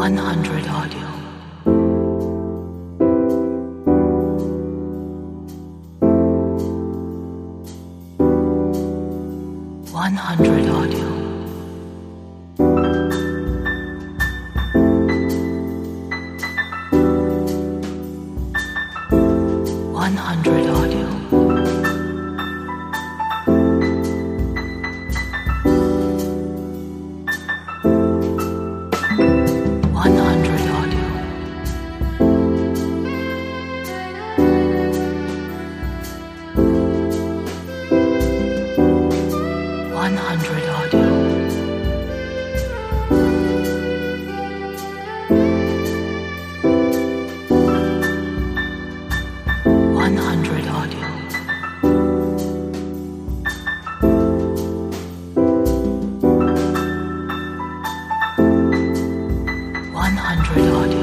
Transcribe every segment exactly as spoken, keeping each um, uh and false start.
one hundred audio. one hundred audio. one hundred audio. one hundred audio. one hundred audio. one hundred audio. one hundred audio.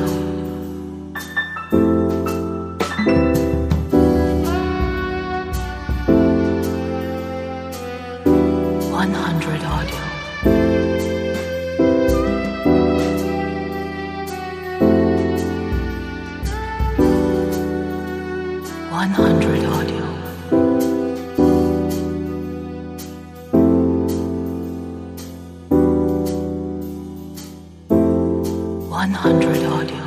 one hundred audio. one hundred audio. one hundred audio.